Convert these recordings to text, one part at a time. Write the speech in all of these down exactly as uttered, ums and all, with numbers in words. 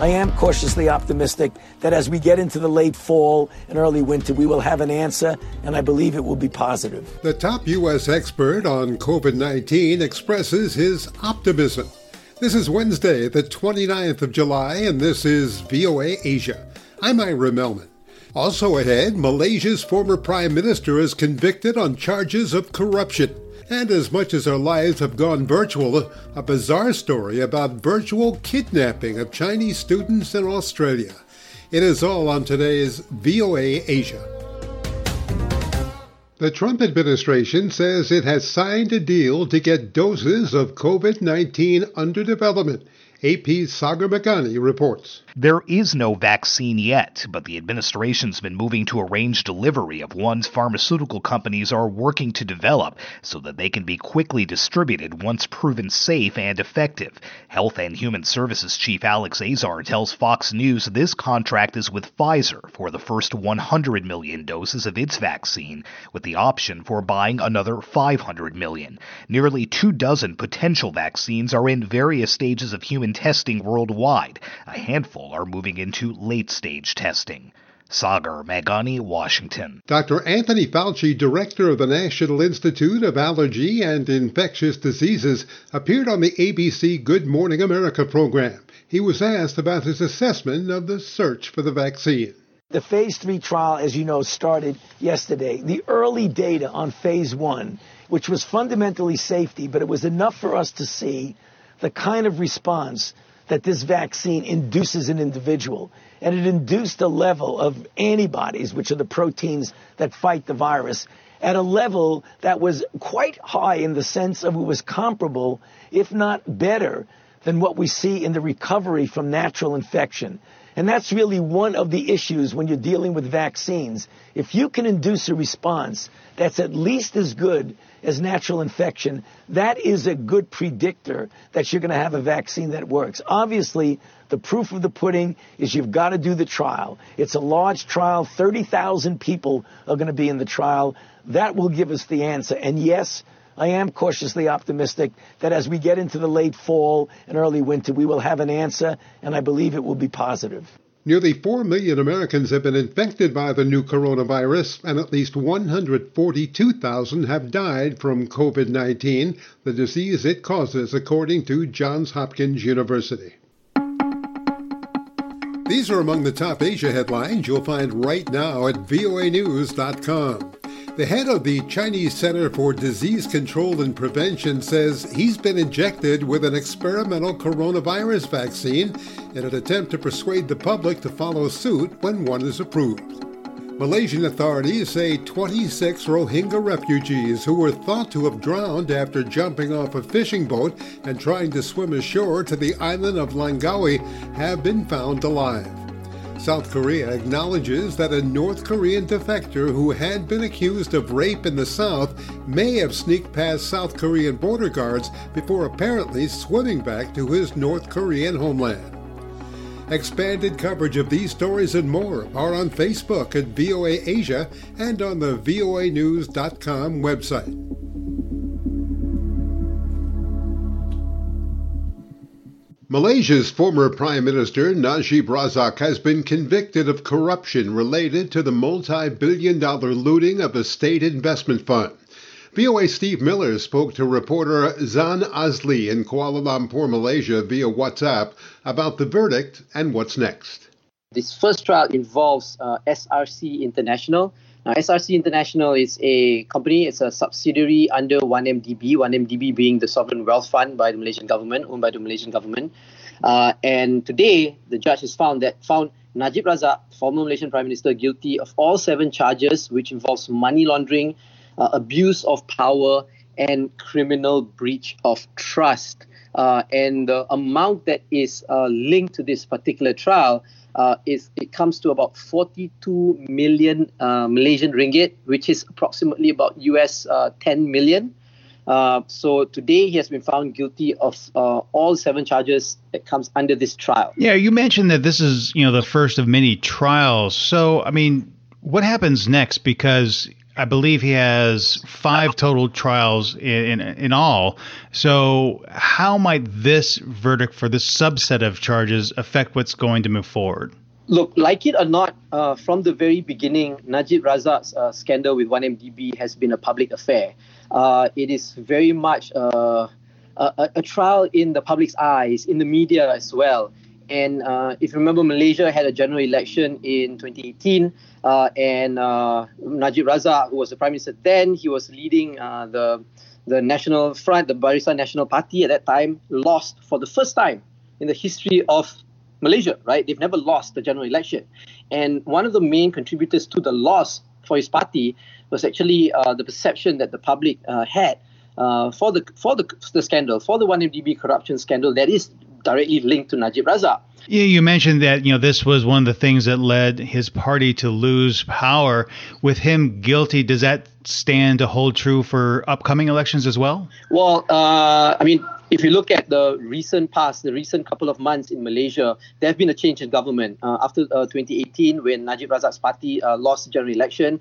I am cautiously optimistic that as we get into the late fall and early winter, we will have an answer, and I believe it will be positive. The top U S expert on COVID nineteen expresses his optimism. This is Wednesday, the twenty-ninth of July, and this is V O A Asia. I'm Ira Melman. Also ahead, Malaysia's former prime minister is convicted on charges of corruption. And as much as our lives have gone virtual, a bizarre story about virtual kidnapping of Chinese students in Australia. It is all on today's V O A Asia. The Trump administration says it has signed a deal to get doses of COVID nineteen under development. A P's Sagar Meghani reports. There is no vaccine yet, but the administration's been moving to arrange delivery of ones pharmaceutical companies are working to develop so that they can be quickly distributed once proven safe and effective. Health and Human Services Chief Alex Azar tells Fox News this contract is with Pfizer for the first one hundred million doses of its vaccine, with the option for buying another five hundred million. Nearly two dozen potential vaccines are in various stages of human testing worldwide. A handful are moving into late-stage testing. Sagar Meghani, Washington. Doctor Anthony Fauci, director of the National Institute of Allergy and Infectious Diseases, appeared on the A B C Good Morning America program. He was asked about his assessment of the search for the vaccine. The phase three trial, as you know, started yesterday. The early data on phase one, which was fundamentally safety, but it was enough for us to see the kind of response that this vaccine induces in an individual. And it induced a level of antibodies, which are the proteins that fight the virus, at a level that was quite high in the sense of it was comparable, if not better, than what we see in the recovery from natural infection. And that's really one of the issues when you're dealing with vaccines. If you can induce a response that's at least as good as natural infection, that is a good predictor that you're going to have a vaccine that works. Obviously, the proof of the pudding is you've got to do the trial. It's a large trial. thirty thousand people are going to be in the trial. That will give us the answer. And yes, I am cautiously optimistic that as we get into the late fall and early winter, we will have an answer, and I believe it will be positive. Nearly four million Americans have been infected by the new coronavirus, and at least one hundred forty-two thousand have died from COVID nineteen, the disease it causes, according to Johns Hopkins University. These are among the top Asia headlines you'll find right now at V O A news dot com. The head of the Chinese Center for Disease Control and Prevention says he's been injected with an experimental coronavirus vaccine in an attempt to persuade the public to follow suit when one is approved. Malaysian authorities say twenty-six Rohingya refugees who were thought to have drowned after jumping off a fishing boat and trying to swim ashore to the island of Langkawi have been found alive. South Korea acknowledges that a North Korean defector who had been accused of rape in the South may have sneaked past South Korean border guards before apparently swimming back to his North Korean homeland. Expanded coverage of these stories and more are on Facebook at V O A Asia and on the V O A news dot com website. Malaysia's former Prime Minister Najib Razak has been convicted of corruption related to the multi-billion dollar looting of a state investment fund. V O A's Steve Miller spoke to reporter Zan Azli in Kuala Lumpur, Malaysia via WhatsApp about the verdict and what's next. This first trial involves uh, S R C International. Now, S R C International is a company, it's a subsidiary under one M D B, one M D B being the sovereign wealth fund by the Malaysian government, owned by the Malaysian government. Uh, and today, the judge has found that found Najib Razak, former Malaysian Prime Minister, guilty of all seven charges, which involves money laundering, uh, abuse of power, and criminal breach of trust. Uh, and the amount that is uh, linked to this particular trial uh, is it comes to about forty-two million uh, Malaysian ringgit, which is approximately about U S uh, ten million. Uh, so today he has been found guilty of uh, all seven charges that comes under this trial. Yeah, you mentioned that this is, you know, the first of many trials. So, I mean, what happens next? Because I believe he has five total trials in, in in all. So how might this verdict for this subset of charges affect what's going to move forward? Look, like it or not, uh, from the very beginning, Najib Razak's uh, scandal with one M D B has been a public affair. Uh, it is very much uh, a, a trial in the public's eyes, in the media as well. And uh, if you remember, Malaysia had a general election in twenty eighteen, uh, and uh, Najib Razak, who was the Prime Minister then, he was leading uh, the the National Front, the Barisan National Party at that time, lost for the first time in the history of Malaysia, right? They've never lost the general election. And one of the main contributors to the loss for his party was actually uh, the perception that the public uh, had uh, for the for the, the scandal, for the one M D B corruption scandal that is directly linked to Najib Razak. Yeah, you mentioned that, you know, this was one of the things that led his party to lose power. With him guilty, does that stand to hold true for upcoming elections as well? Well, uh, I mean, if you look at the recent past, the recent couple of months in Malaysia, there have been a change in government. Uh, after uh, twenty eighteen, when Najib Razak's party uh, lost the general election,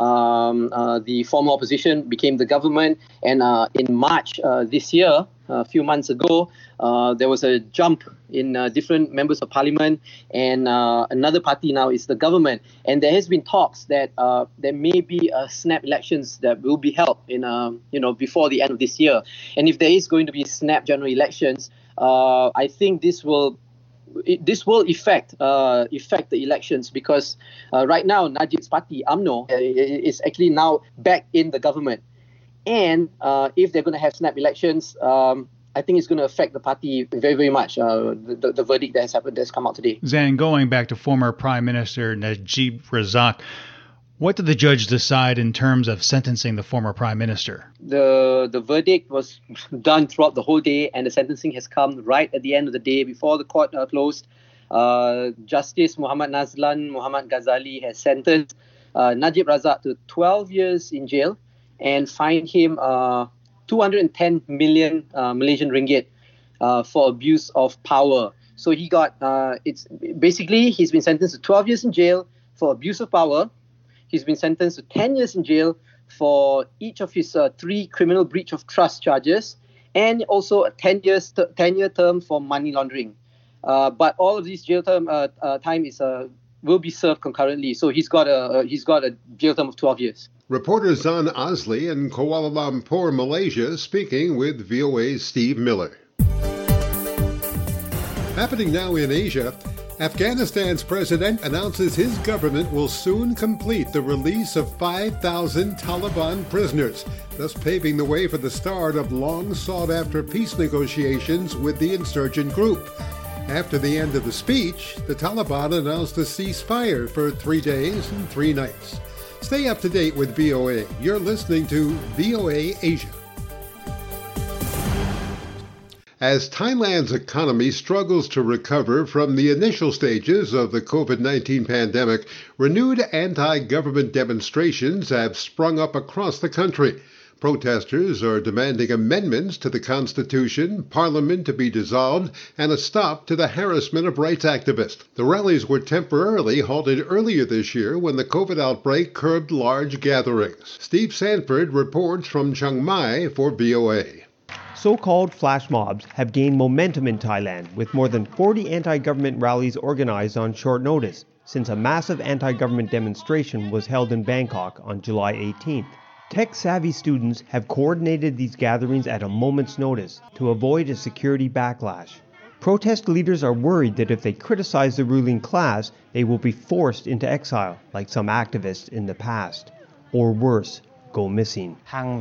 um, uh, the former opposition became the government. And uh, in March uh, this year, a few months ago, uh, there was a jump in uh, different members of parliament, and uh, another party now is the government. And there has been talks that uh, there may be uh, snap elections that will be held in, uh, you know, before the end of this year. And if there is going to be snap general elections, uh, I think this will it, this will affect uh, affect the elections, because uh, right now Najib's party, U M N O, is actually now back in the government. And uh, if they're going to have snap elections, um, I think it's going to affect the party very, very much, uh, the, the verdict that has happened, that's come out today. Zan, going back to former Prime Minister Najib Razak, what did the judge decide in terms of sentencing the former Prime Minister? The the verdict was done throughout the whole day, and the sentencing has come right at the end of the day before the court uh, closed. Uh, Justice Muhammad Nazlan Muhammad Ghazali has sentenced uh, Najib Razak to twelve years in jail and fined him uh, two hundred ten million uh, Malaysian ringgit uh, for abuse of power. So he got, uh, it's basically, he's been sentenced to twelve years in jail for abuse of power. He's been sentenced to ten years in jail for each of his uh, three criminal breach of trust charges, and also a ten years t- ten year term for money laundering. Uh, but all of these jail term uh, uh, time is uh, will be served concurrently. So he's got a uh, he's got a jail term of twelve years. Reporter Zan Azli in Kuala Lumpur, Malaysia, speaking with V O A's Steve Miller. Happening now in Asia, Afghanistan's president announces his government will soon complete the release of five thousand Taliban prisoners, thus paving the way for the start of long-sought-after peace negotiations with the insurgent group. After the end of the speech, the Taliban announced a ceasefire for three days and three nights. Stay up to date with V O A. You're listening to V O A Asia. As Thailand's economy struggles to recover from the initial stages of the covid nineteen pandemic, renewed anti-government demonstrations have sprung up across the country. Protesters are demanding amendments to the Constitution, Parliament to be dissolved, and a stop to the harassment of rights activists. The rallies were temporarily halted earlier this year when the COVID outbreak curbed large gatherings. Steve Sanford reports from Chiang Mai for V O A. So-called flash mobs have gained momentum in Thailand, with more than forty anti-government rallies organized on short notice, since a massive anti-government demonstration was held in Bangkok on July eighteenth. Tech-savvy students have coordinated these gatherings at a moment's notice to avoid a security backlash. Protest leaders are worried that if they criticize the ruling class, they will be forced into exile, like some activists in the past. Or worse, go missing.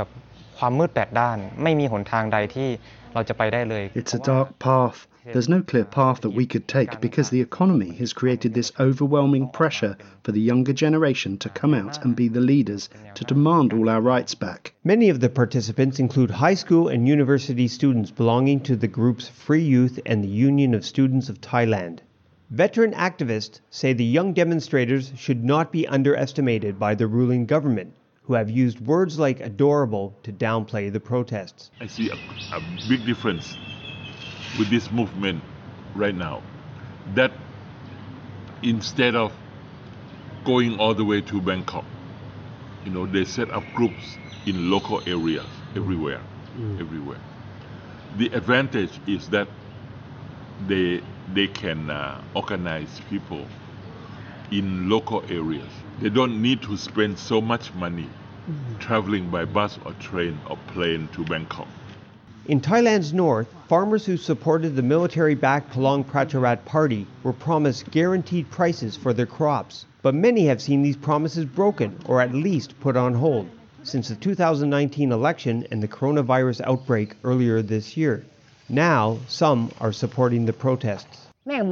It's a dark path. There's no clear path that we could take because the economy has created this overwhelming pressure for the younger generation to come out and be the leaders, to demand all our rights back. Many of the participants include high school and university students belonging to the groups Free Youth and the Union of Students of Thailand. Veteran activists say the young demonstrators should not be underestimated by the ruling government, who have used words like adorable to downplay the protests. I see a, a big difference with this movement right now, that instead of going all the way to Bangkok, You know, they set up groups in local areas everywhere, mm. everywhere. The advantage is that they they can uh, organize people in local areas. They don't need to spend so much money mm. traveling by bus or train or plane to Bangkok. In Thailand's north, farmers who supported the military-backed Palang Pracharat Party were promised guaranteed prices for their crops. But many have seen these promises broken, or at least put on hold, since the two thousand nineteen election and the coronavirus outbreak earlier this year. Now, some are supporting the protests.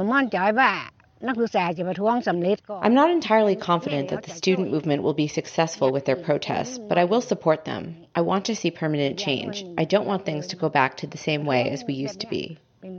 I'm not entirely confident that the student movement will be successful with their protests, but I will support them. I want to see permanent change. I don't want things to go back to the same way as we used to be.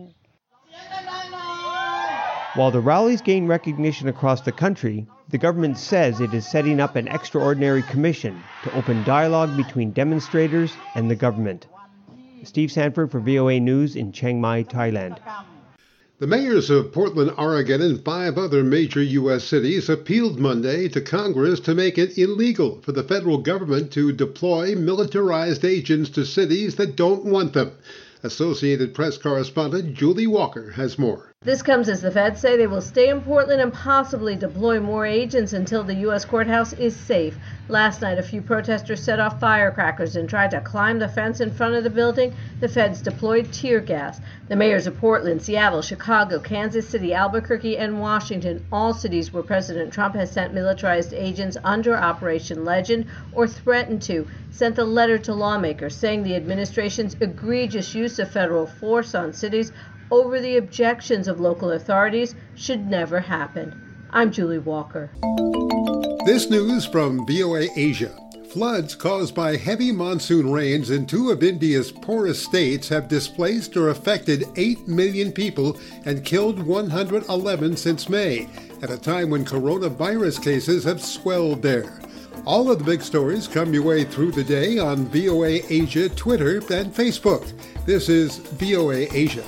While the rallies gain recognition across the country, the government says it is setting up an extraordinary commission to open dialogue between demonstrators and the government. Steve Sanford for V O A News in Chiang Mai, Thailand. The mayors of Portland, Oregon, and five other major U S cities appealed Monday to Congress to make it illegal for the federal government to deploy militarized agents to cities that don't want them. Associated Press correspondent Julie Walker has more. This comes as the feds say they will stay in Portland and possibly deploy more agents until the U S courthouse is safe. Last night, a few protesters set off firecrackers and tried to climb the fence in front of the building. The feds deployed tear gas. The mayors of Portland, Seattle, Chicago, Kansas City, Albuquerque, and Washington, all cities where President Trump has sent militarized agents under Operation Legend or threatened to, sent a letter to lawmakers saying the administration's egregious use of federal force on cities over the objections of local authorities should never happen. I'm Julie Walker. This news from V O A Asia. Floods caused by heavy monsoon rains in two of India's poorest states have displaced or affected eight million people and killed one hundred eleven since May, at a time when coronavirus cases have swelled there. All of the big stories come your way through the day on V O A Asia Twitter and Facebook. This is V O A Asia.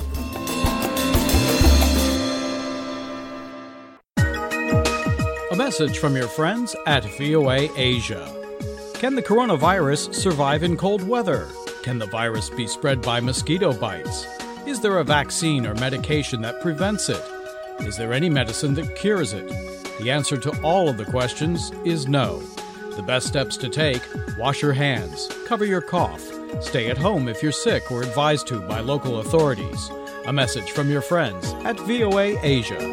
A message from your friends at V O A Asia. Can the coronavirus survive in cold weather? Can the virus be spread by mosquito bites? Is there a vaccine or medication that prevents it? Is there any medicine that cures it? The answer to all of the questions is no. The best steps to take: wash your hands, cover your cough, stay at home if you're sick or advised to by local authorities. A message from your friends at V O A Asia.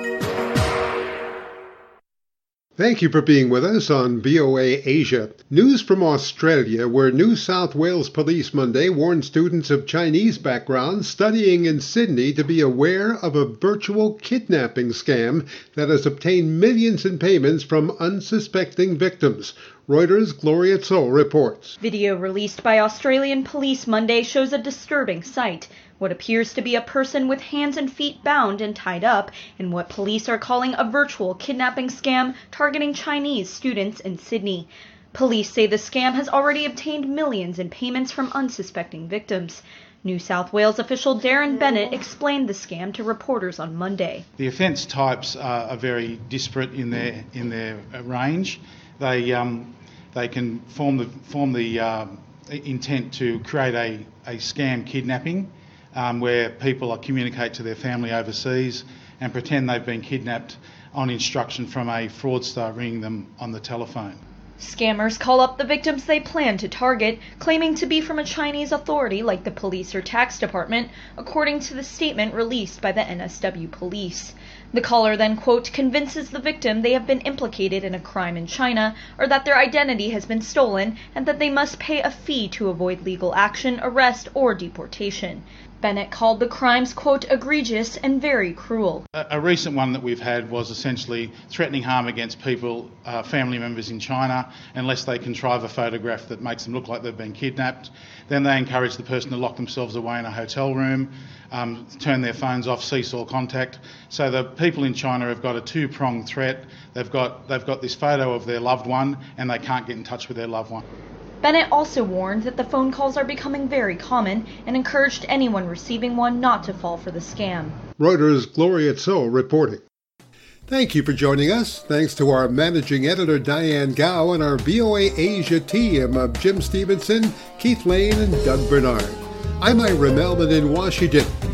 Thank you for being with us on V O A Asia. News from Australia, where New South Wales Police Monday warned students of Chinese background studying in Sydney to be aware of a virtual kidnapping scam that has obtained millions in payments from unsuspecting victims. Reuters' Gloria Tso reports. Video released by Australian police Monday shows a disturbing sight. What appears to be a person with hands and feet bound and tied up in what police are calling a virtual kidnapping scam targeting Chinese students in Sydney. Police say the scam has already obtained millions in payments from unsuspecting victims. New South Wales official Darren Bennett explained the scam to reporters on Monday. The offence types are, are very disparate in their in their range. They um, they can form the form the uh, intent to create a, a scam kidnapping, Um, where people communicate to their family overseas and pretend they've been kidnapped on instruction from a fraudster ringing them on the telephone. Scammers call up the victims they plan to target, claiming to be from a Chinese authority like the police or tax department, according to the statement released by the N S W police. The caller then, quote, convinces the victim they have been implicated in a crime in China or that their identity has been stolen and that they must pay a fee to avoid legal action, arrest, or deportation. Bennett called the crimes, quote, egregious and very cruel. A, a recent one that we've had was essentially threatening harm against people, uh, family members in China, unless they contrive a photograph that makes them look like they've been kidnapped. Then they encourage the person to lock themselves away in a hotel room, um, turn their phones off, cease all contact. So the people in China have got a two-pronged threat. They've got, they've got this photo of their loved one and they can't get in touch with their loved one. Bennett also warned that the phone calls are becoming very common and encouraged anyone receiving one not to fall for the scam. Reuters' Gloria Tso reporting. Thank you for joining us. Thanks to our managing editor, Diane Gao, and our V O A Asia team of Jim Stevenson, Keith Lane, and Doug Bernard. I'm Ira Melman in Washington.